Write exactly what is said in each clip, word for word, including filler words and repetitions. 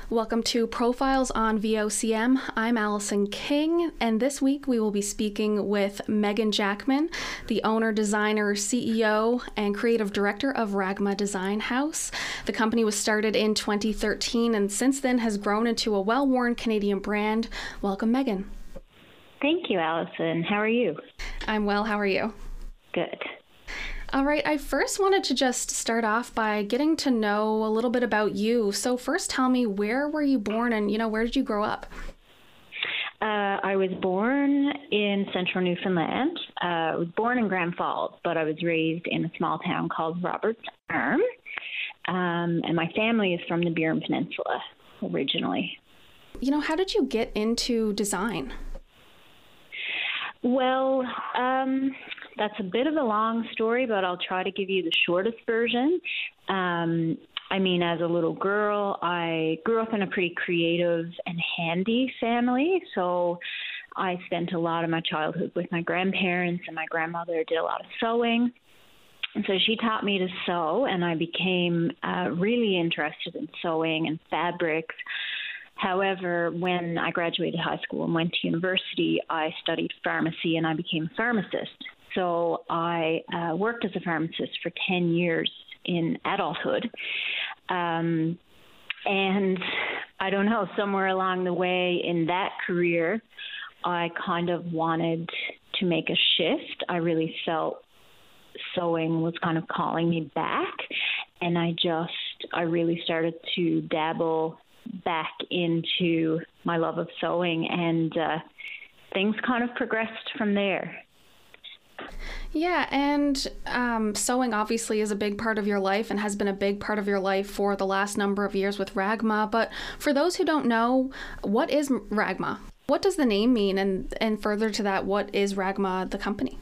Welcome to Profiles on V O C M. I'm Allison King, and this week we will be speaking with Megan Jackman, the owner, designer, C E O, and creative director of Ragma Design House. The company was started in twenty thirteen and since then has grown into a well-worn Canadian brand. Welcome, Megan. Thank you, Allison. How are you? I'm well. How are you? Good. All right, I first wanted to just start off by getting to know a little bit about you. So first tell me, where were you born and, you know, where did you grow up? Uh, I was born in central Newfoundland. Uh, I was born in Grand Falls, but I was raised in a small town called Roberts Arm. Um, and my family is from the Burin Peninsula originally. You know, how did you get into design? Well, um, that's a bit of a long story, but I'll try to give you the shortest version. Um, I mean, as a little girl, I grew up in a pretty creative and handy family. So I spent a lot of my childhood with my grandparents, and my grandmother did a lot of sewing. And so she taught me to sew, and I became uh, really interested in sewing and fabrics. However, when I graduated high school and went to university, I studied pharmacy and I became a pharmacist. So I uh, worked as a pharmacist for ten years in adulthood. Um, and I don't know, somewhere along the way in that career, I kind of wanted to make a shift. I really felt sewing was kind of calling me back. And I just, I really started to dabble back into my love of sewing, and uh, things kind of progressed from there. Yeah, and um, sewing obviously is a big part of your life and has been a big part of your life for the last number of years with Ragma. But for those who don't know, what is Ragma? What does the name mean? And, and further to that, what is Ragma, the company?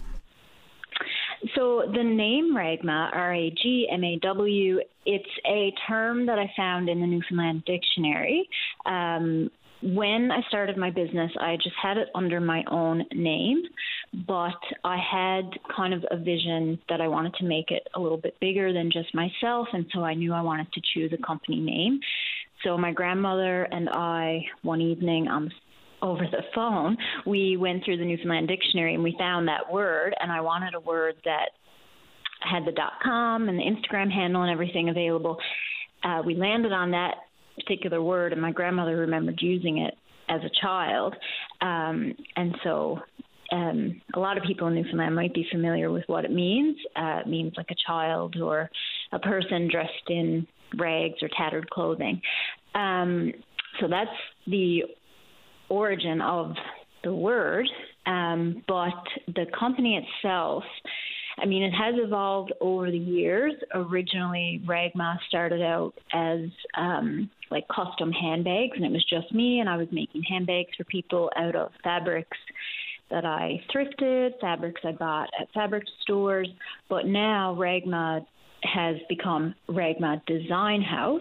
So the name Ragma, R A G M A W, it's a term that I found in the Newfoundland Dictionary. Um, when I started my business, I just had it under my own name, but I had kind of a vision that I wanted to make it a little bit bigger than just myself, and so I knew I wanted to choose a company name. So my grandmother and I, one evening on the over the phone, we went through the Newfoundland Dictionary and we found that word, and I wanted a word that had the .com and the Instagram handle and everything available. Uh, we landed on that particular word, and my grandmother remembered using it as a child. Um, and so um, a lot of people in Newfoundland might be familiar with what it means. Uh, it means like a child or a person dressed in rags or tattered clothing. Um, so that's the origin of the word, um, but the company itself, I mean, it has evolved over the years. Originally, Ragma started out as um, like custom handbags, and it was just me, and I was making handbags for people out of fabrics that I thrifted, fabrics I bought at fabric stores. But now Ragma has become Ragma Design House,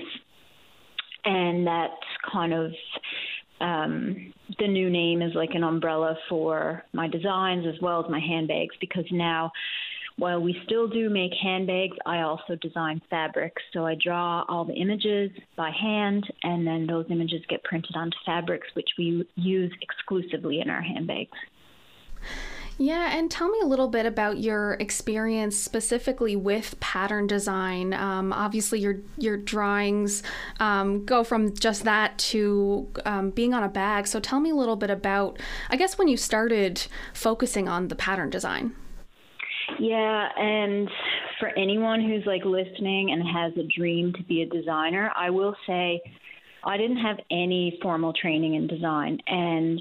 and that's kind of Um, the new name is like an umbrella for my designs as well as my handbags, because now, while we still do make handbags, I also design fabrics. So I draw all the images by hand, and then those images get printed onto fabrics, which we use exclusively in our handbags. Yeah, and tell me a little bit about your experience specifically with pattern design. Um, obviously, your your drawings um, go from just that to um, being on a bag. So tell me a little bit about, I guess, when you started focusing on the pattern design. Yeah, and for anyone who's like listening and has a dream to be a designer, I will say I didn't have any formal training in design, and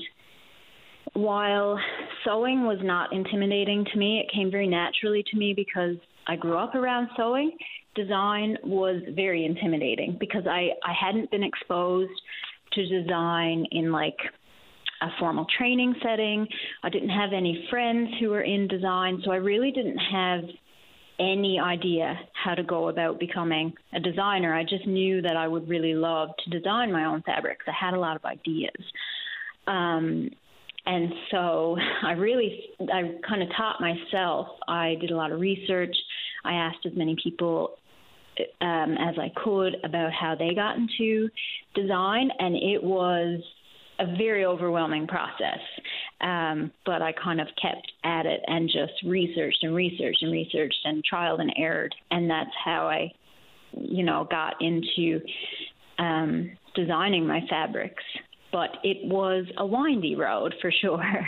while sewing was not intimidating to me, it came very naturally to me because I grew up around sewing. Design was very intimidating because I, I hadn't been exposed to design in like a formal training setting. I didn't have any friends who were in design, so I really didn't have any idea how to go about becoming a designer. I just knew that I would really love to design my own fabrics. I had a lot of ideas. Um, And so I really, I kind of taught myself. I did a lot of research. I asked as many people um, as I could about how they got into design, and it was a very overwhelming process. Um, but I kind of kept at it and just researched and researched and researched and trialed and errored, and that's how I, you know, got into um, designing my fabrics. But it was a windy road for sure.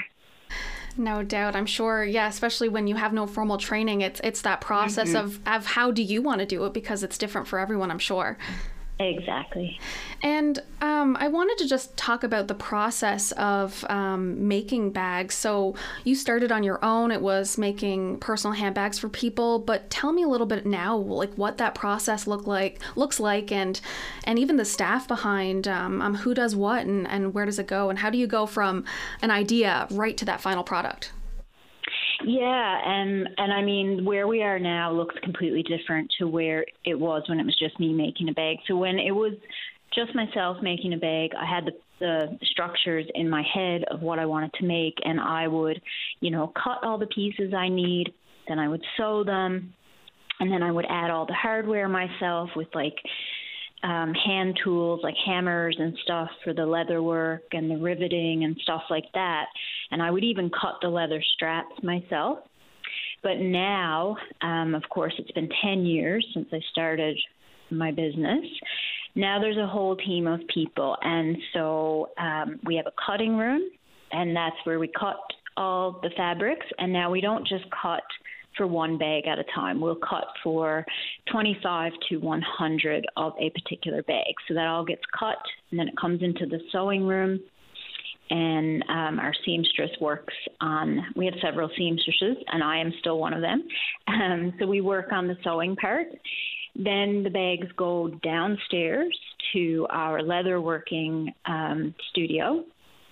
No doubt. I'm sure. Yeah, especially when you have no formal training, it's it's that process mm-hmm. of, of how do you want to do it, because it's different for everyone, I'm sure. Exactly. And um, I wanted to just talk about the process of um, making bags. So you started on your own. It was making personal handbags for people. But tell me a little bit now, like what that process look like, looks like, and and even the staff behind um, um, who does what and, and where does it go, and how do you go from an idea right to that final product? Yeah, and and I mean, where we are now looks completely different to where it was when it was just me making a bag. So when it was just myself making a bag, I had the, the structures in my head of what I wanted to make, and I would, you know, cut all the pieces I need, then I would sew them, and then I would add all the hardware myself with like um, hand tools like hammers and stuff for the leather work and the riveting and stuff like that. And I would even cut the leather straps myself. But now, um, of course, it's been ten years since I started my business. Now there's a whole team of people. And so um, we have a cutting room, and that's where we cut all the fabrics. And now we don't just cut for one bag at a time. We'll cut for twenty-five to one hundred of a particular bag. So that all gets cut, and then it comes into the sewing room. And um, our seamstress works on, we have several seamstresses, and I am still one of them. Um, so we work on the sewing part. Then the bags go downstairs to our leather working um, studio,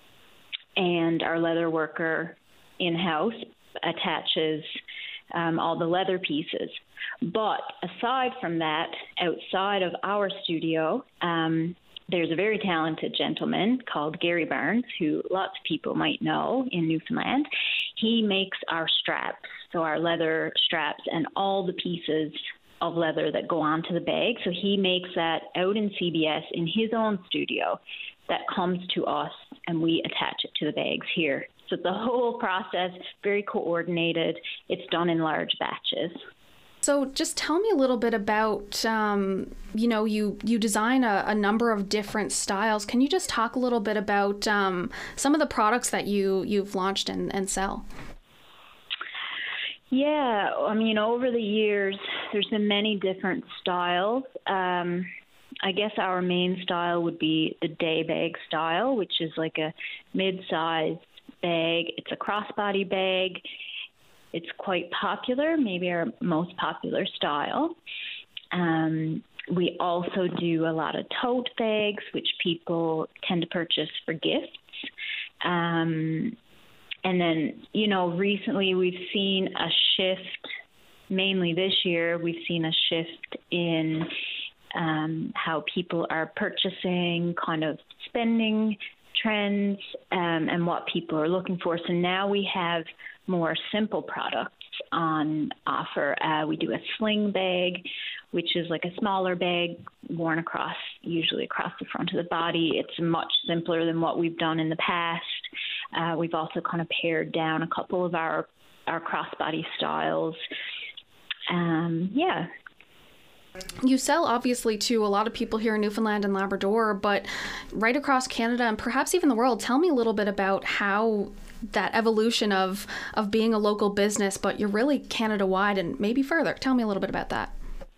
and our leather worker in-house attaches um, all the leather pieces. But aside from that, outside of our studio, um, there's a very talented gentleman called Gary Barnes, who lots of people might know in Newfoundland. He makes our straps, so our leather straps and all the pieces of leather that go onto the bag. So he makes that out in C B S in his own studio that comes to us, and we attach it to the bags here. So the whole process, very coordinated. It's done in large batches. So just tell me a little bit about, um, you know, you, you design a, a number of different styles. Can you just talk a little bit about um, some of the products that you, you've launched and, and sell? Yeah, I mean, over the years, there's been many different styles. Um, I guess our main style would be the day bag style, which is like a mid-sized bag. It's a crossbody bag. It's quite popular, maybe our most popular style. Um, we also do a lot of tote bags, which people tend to purchase for gifts. Um, and then, you know, recently we've seen a shift, mainly this year, we've seen a shift in um, how people are purchasing, kind of spending trends, um, and what people are looking for. So now we have more simple products on offer. Uh, we do a sling bag, which is like a smaller bag worn across, usually across the front of the body. It's much simpler than what we've done in the past. Uh, we've also kind of pared down a couple of our, our crossbody styles. Um, yeah. You sell obviously to a lot of people here in Newfoundland and Labrador, but right across Canada and perhaps even the world. Tell me a little bit about how that evolution of of being a local business, but you're really Canada-wide and maybe further. Tell me a little bit about that.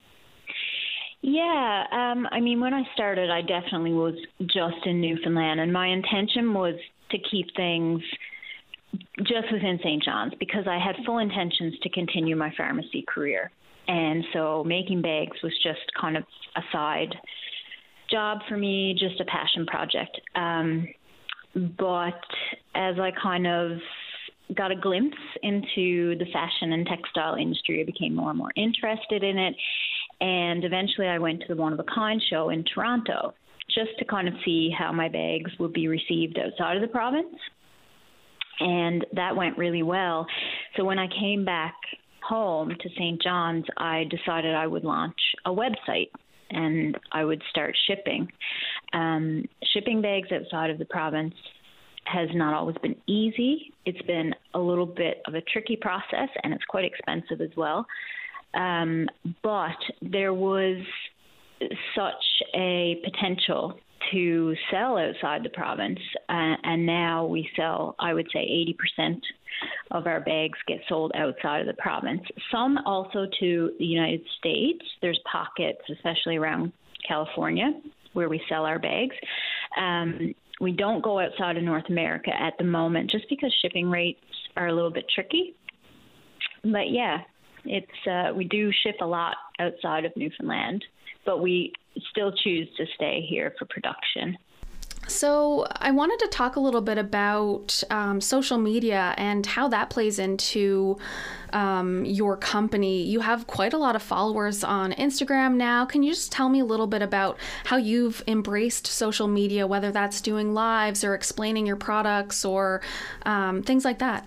Yeah, um, I mean, when I started, I definitely was just in Newfoundland, and my intention was to keep things just within Saint John's because I had full intentions to continue my pharmacy career. And so making bags was just kind of a side job for me, just a passion project. Um, but as I kind of got a glimpse into the fashion and textile industry, I became more and more interested in it. And eventually I went to the One of a Kind show in Toronto just to kind of see how my bags would be received outside of the province. And that went really well. So when I came back home to Saint John's, I decided I would launch a website and I would start shipping. Um, shipping bags outside of the province has not always been easy. It's been a little bit of a tricky process, and it's quite expensive as well. Um, but there was such a potential to sell outside the province, uh, and now we sell, I would say, eighty percent of our bags get sold outside of the province. Some also to the United States. There's pockets, especially around California, where we sell our bags. Um, we don't go outside of North America at the moment just because shipping rates are a little bit tricky. But yeah, it's uh, we do ship a lot outside of Newfoundland, but we still choose to stay here for production. So I wanted to talk a little bit about um, social media and how that plays into um, your company. You have quite a lot of followers on Instagram now. Can you just tell me a little bit about how you've embraced social media, whether that's doing lives or explaining your products or um, things like that?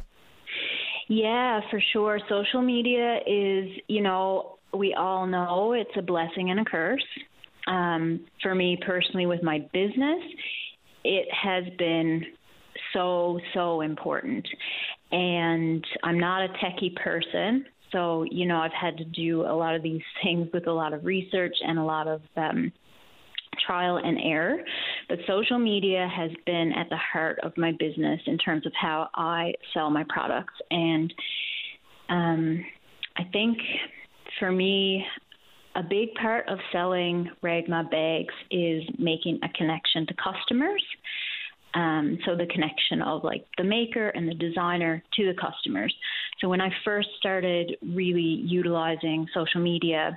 Yeah, for sure. Social media is, you know, we all know it's a blessing and a curse. Um, for me personally, with my business, it has been so, so important. And I'm not a techie person. So, you know, I've had to do a lot of these things with a lot of research and a lot of um, trial and error. But social media has been at the heart of my business in terms of how I sell my products. And um, I think for me, a big part of selling Ragma bags is making a connection to customers. Um, so the connection of like the maker and the designer to the customers. So when I first started really utilizing social media,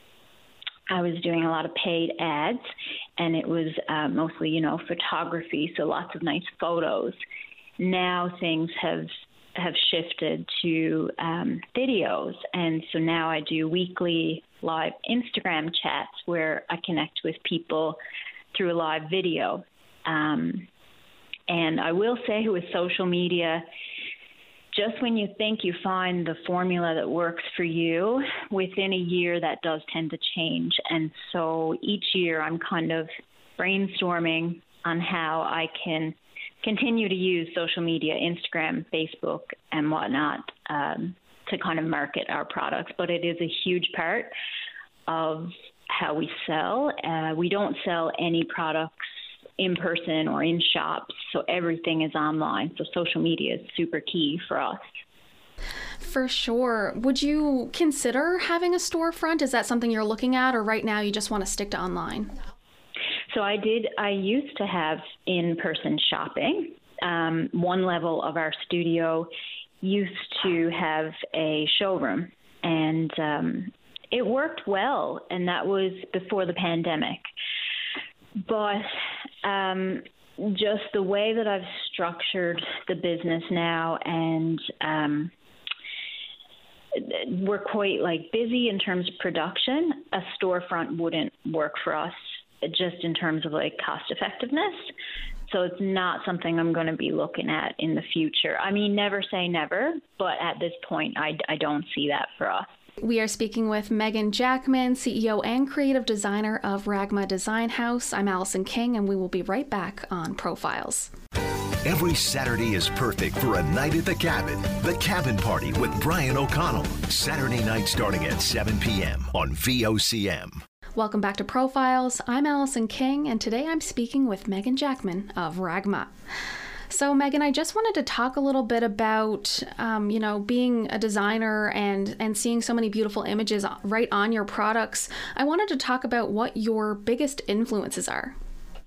I was doing a lot of paid ads, and it was uh, mostly, you know, photography, so lots of nice photos. Now things have have shifted to um, videos, and so now I do weekly live Instagram chats where I connect with people through a live video. Um, and I will say with social media, just when you think you find the formula that works for you, within a year that does tend to change. And so each year I'm kind of brainstorming on how I can continue to use social media, Instagram, Facebook, and whatnot, um, to kind of market our products. But it is a huge part of how we sell. Uh, we don't sell any products in person or in shops, so everything is online. So social media is super key for us. For sure. Would you consider having a storefront? Is that something you're looking at, or right now you just want to stick to online? So I did, I used to have in-person shopping. Um, one level of our studio used to have a showroom, and um, it worked well, and that was before the pandemic. But um, just the way that I've structured the business now, and um, we're quite like busy in terms of production, a storefront wouldn't work for us, just in terms of like cost effectiveness. So it's not something I'm going to be looking at in the future. I mean, never say never, but at this point, I, I don't see that for us. We are speaking with Megan Jackman, C E O and creative designer of Ragma Design House. I'm Allison King, and we will be right back on Profiles. Every Saturday is perfect for a night at the cabin. The Cabin Party with Brian O'Connell. Saturday night starting at seven p.m. on V O C M. Welcome back to Profiles. I'm Allison King, and today I'm speaking with Megan Jackman of Ragma. So, Megan, I just wanted to talk a little bit about, um, you know, being a designer and, and seeing so many beautiful images right on your products. I wanted to talk about what your biggest influences are.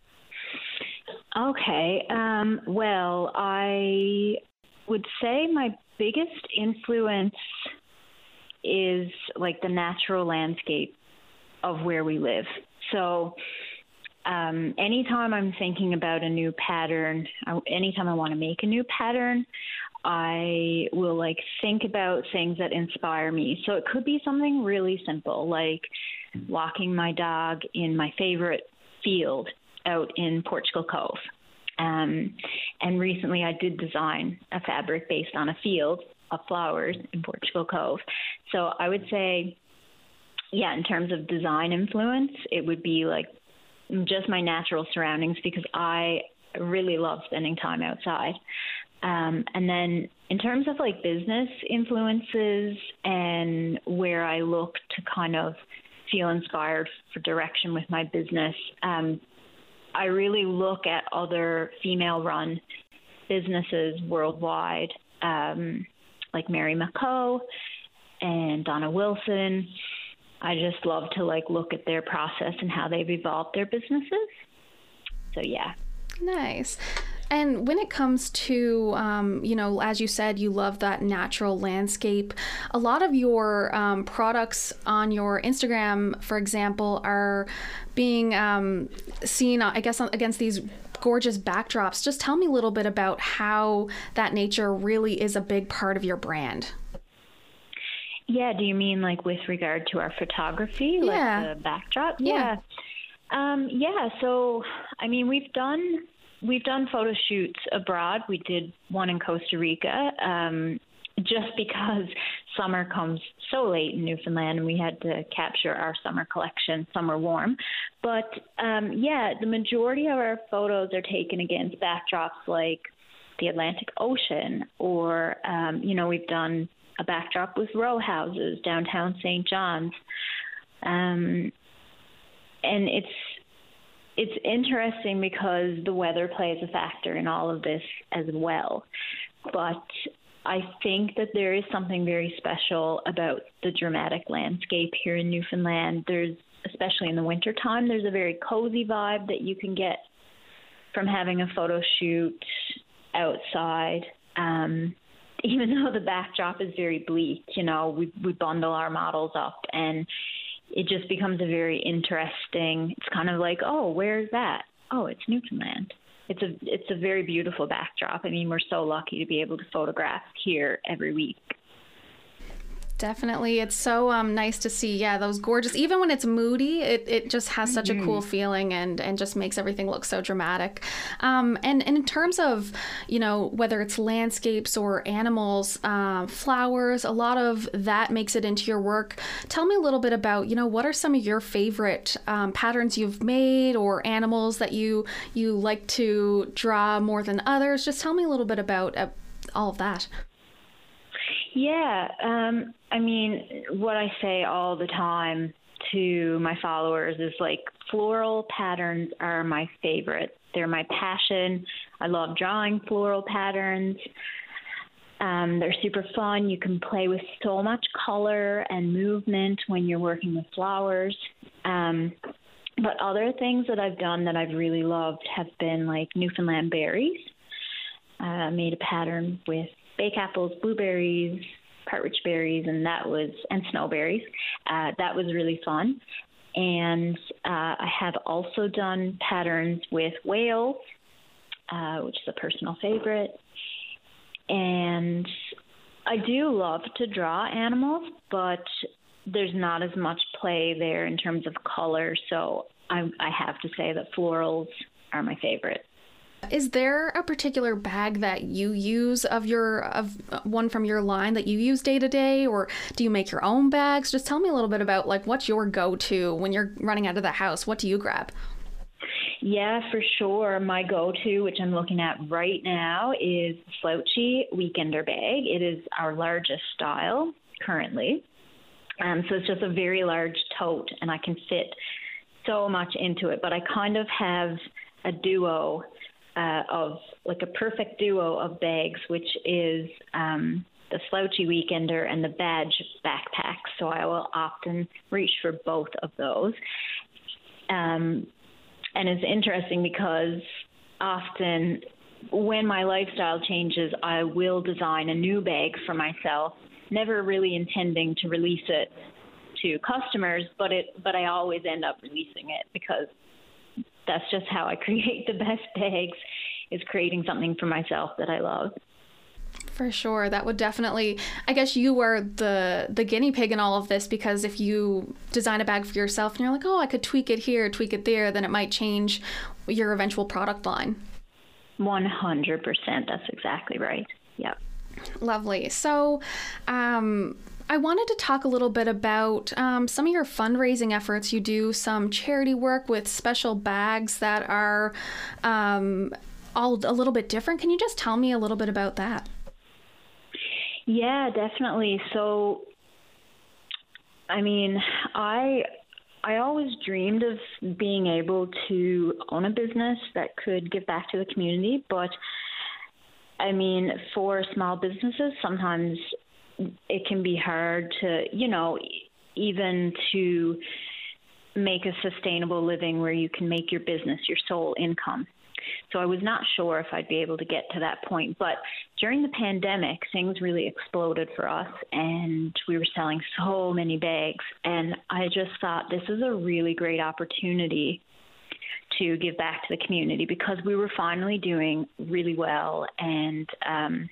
Okay. Um, well, I would say my biggest influence is like the natural landscape of where we live. So um, anytime I'm thinking about a new pattern, anytime I want to make a new pattern, I will like think about things that inspire me. So it could be something really simple, like walking my dog in my favorite field out in Portugal Cove. Um, and recently I did design a fabric based on a field of flowers in Portugal Cove. So I would say, yeah, in terms of design influence, it would be like just my natural surroundings, because I really love spending time outside. Um, and then in terms of like business influences and where I look to kind of feel inspired for direction with my business, um, I really look at other female-run businesses worldwide, um, like Mary McCoe and Donna Wilson. I just love to like look at their process and how they've evolved their businesses. So yeah. Nice. And when it comes to, um, you know, as you said, you love that natural landscape. A lot of your um, products on your Instagram, for example, are being um, seen, I guess, against these gorgeous backdrops. Just tell me a little bit about how that nature really is a big part of your brand. Yeah, do you mean like with regard to our photography, yeah. like the backdrop? Yeah. Yeah. Um, yeah, so, I mean, we've done... We've done photo shoots abroad. We did one in Costa Rica, um, just because summer comes so late in Newfoundland, and we had to capture our summer collection, Summer Warm. But um, yeah, the majority of our photos are taken against backdrops like the Atlantic Ocean, or, um, you know, we've done a backdrop with row houses downtown Saint John's. Um, and it's, It's interesting because the weather plays a factor in all of this as well. But I think that there is something very special about the dramatic landscape here in Newfoundland. There's, especially in the wintertime, there's a very cozy vibe that you can get from having a photo shoot outside. Um, even though the backdrop is very bleak, you know, we, we bundle our models up, and it just becomes a very interesting, it's kind of like, oh, where's that? Oh, it's Newfoundland. It's a it's a very beautiful backdrop. I mean, we're so lucky to be able to photograph here every week. Definitely. It's so um, nice to see, yeah, those gorgeous, even when it's moody, it, it just has such mm-hmm. a cool feeling, and, and just makes everything look so dramatic. Um, and, and in terms of, you know, whether it's landscapes or animals, uh, flowers, a lot of that makes it into your work. Tell me a little bit about, you know, what are some of your favorite um, patterns you've made, or animals that you, you like to draw more than others? Just tell me a little bit about uh, all of that. Yeah, um, I mean, what I say all the time to my followers is like, floral patterns are my favorite. They're my passion. I love drawing floral patterns. Um, they're super fun. You can play with so much color and movement when you're working with flowers. Um, but other things that I've done that I've really loved have been like Newfoundland berries. I uh, made a pattern with bake apples, blueberries, partridge berries, and that was and snowberries. Uh, that was really fun. And uh, I have also done patterns with whales, uh, which is a personal favorite. And I do love to draw animals, but there's not as much play there in terms of color. So I, I have to say that florals are my favorite. Is there a particular bag that you use of your of one from your line that you use day to day, or do you make your own bags? Just tell me a little bit about like what's your go-to when you're running out of the house. What do you grab? Yeah, for sure. My go-to, which I'm looking at right now, is the Slouchy Weekender bag. It is our largest style currently. Um, so it's just a very large tote, and I can fit so much into it. But I kind of have a duo Uh, of like a perfect duo of bags, which is um, the Slouchy Weekender and the Badge backpack. So I will often reach for both of those. Um, and it's interesting because often when my lifestyle changes, I will design a new bag for myself, never really intending to release it to customers, but it but I always end up releasing it because that's just how I create the best bags, is creating something for myself that I love. For sure. That would definitely, I guess you were the the guinea pig in all of this, because if you design a bag for yourself and you're like, oh, I could tweak it here, tweak it there, then it might change your eventual product line. one hundred percent. That's exactly right. Yep. Lovely. So, um, I wanted to talk a little bit about um, some of your fundraising efforts. You do some charity work with special bags that are um, all a little bit different. Can you just tell me a little bit about that? Yeah, definitely. So, I mean, I I always dreamed of being able to own a business that could give back to the community, but I mean, for small businesses, sometimes it can be hard to, you know, even to make a sustainable living where you can make your business your sole income. So I was not sure if I'd be able to get to that point. But during the pandemic, things really exploded for us, and we were selling so many bags. And I just thought this is a really great opportunity to give back to the community, because we were finally doing really well. And, um,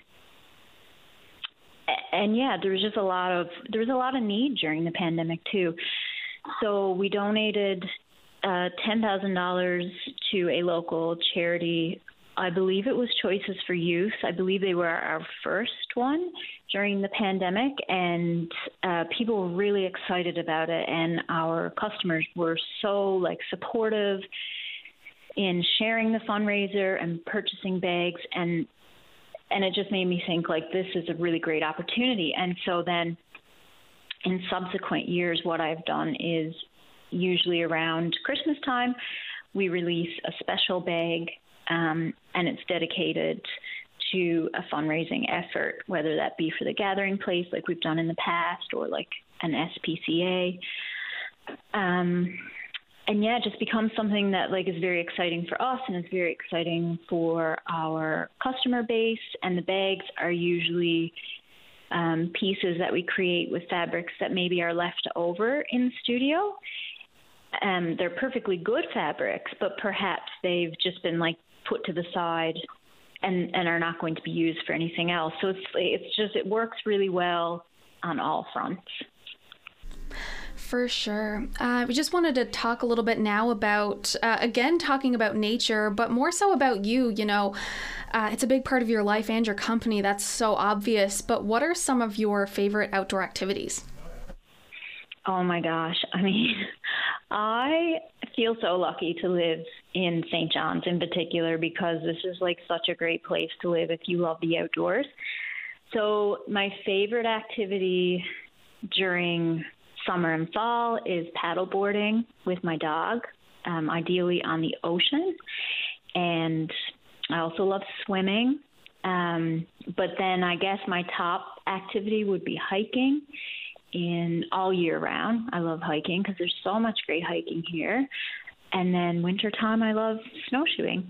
and yeah, there was just a lot of, there was a lot of need during the pandemic too. So we donated uh, ten thousand dollars to a local charity. I believe it was Choices for Youth. I believe they were our first one during the pandemic, and uh, people were really excited about it. And our customers were so like supportive in sharing the fundraiser and purchasing bags, and and it just made me think, like, this is a really great opportunity. And so then in subsequent years, what I've done is usually around Christmas time, we release a special bag, um, and it's dedicated to a fundraising effort, whether that be for the Gathering Place like we've done in the past, or like an S P C A. Um, And yeah, it just becomes something that like is very exciting for us, and it's very exciting for our customer base. And the bags are usually um, pieces that we create with fabrics that maybe are left over in the studio. Um, they're perfectly good fabrics, but perhaps they've just been like put to the side and, and are not going to be used for anything else. So it's it's just it works really well on all fronts. For sure. Uh, we just wanted to talk a little bit now about, uh, again, talking about nature, but more so about you. You know, uh, it's a big part of your life and your company. That's so obvious. But what are some of your favorite outdoor activities? Oh, my gosh. I mean, I feel so lucky to live in Saint John's in particular, because this is like such a great place to live if you love the outdoors. So my favorite activity during summer and fall is paddleboarding with my dog, um, ideally on the ocean. And I also love swimming. Um, but then I guess my top activity would be hiking in all year round. I love hiking because there's so much great hiking here. And then wintertime, I love snowshoeing.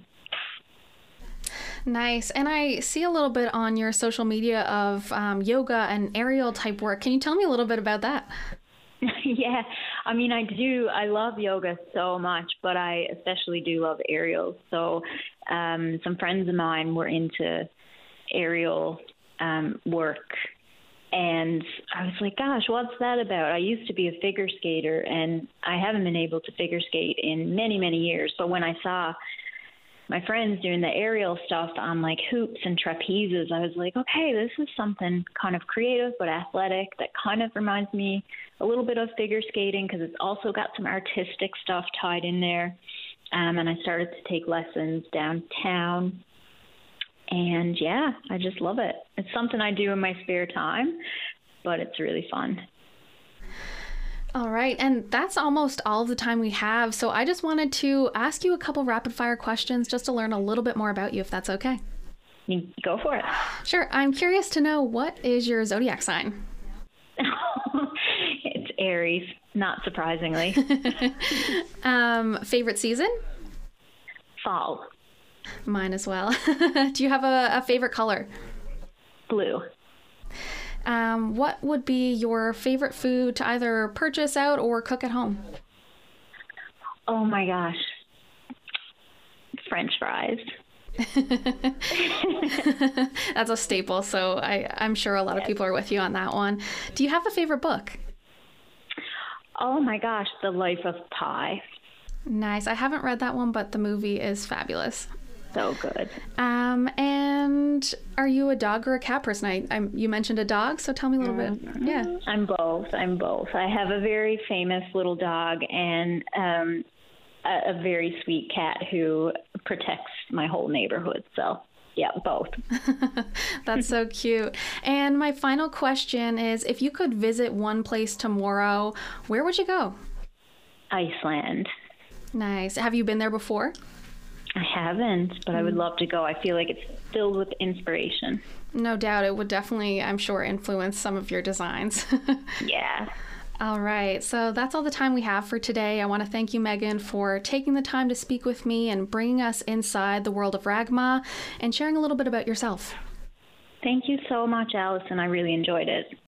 Nice. And I see a little bit on your social media of um, yoga and aerial type work. Can you tell me a little bit about that? Yeah, I mean, I do. I love yoga so much, but I especially do love aerials. So um, some friends of mine were into aerial um, work, and I was like, gosh, what's that about? I used to be a figure skater, and I haven't been able to figure skate in many, many years. But when I saw my friends doing the aerial stuff on like hoops and trapezes, I was like, okay, this is something kind of creative but athletic that kind of reminds me a little bit of figure skating, because it's also got some artistic stuff tied in there. Um, and I started to take lessons downtown. And yeah, I just love it. It's something I do in my spare time, but it's really fun. All right. And that's almost all of the time we have. So I just wanted to ask you a couple rapid fire questions just to learn a little bit more about you, if that's okay. You go for it. Sure. I'm curious to know, what is your zodiac sign? It's Aries, not surprisingly. um, favorite season? Fall. Mine as well. Do you have a, a favorite color? Blue. Um, what would be your favorite food to either purchase out or cook at home? Oh my gosh. French fries. That's a staple, so I, I'm sure a lot yes. of people are with you on that one. Do you have a favorite book? Oh my gosh, The Life of Pi. Nice. I haven't read that one, but the movie is fabulous. So good. Um, and are you a dog or a cat person? I, I you mentioned a dog, so tell me a little Mm-hmm. bit. Yeah. I'm both. I'm both. I have a very famous little dog and um, a, a very sweet cat who protects my whole neighborhood. So, yeah, both. That's so cute. And my final question is, if you could visit one place tomorrow, where would you go? Iceland. Nice. Have you been there before? I haven't, but I would love to go. I feel like it's filled with inspiration. No doubt. It would definitely, I'm sure, influence some of your designs. Yeah. All right. So that's all the time we have for today. I want to thank you, Megan, for taking the time to speak with me and bringing us inside the world of Ragma and sharing a little bit about yourself. Thank you so much, Allison. I really enjoyed it.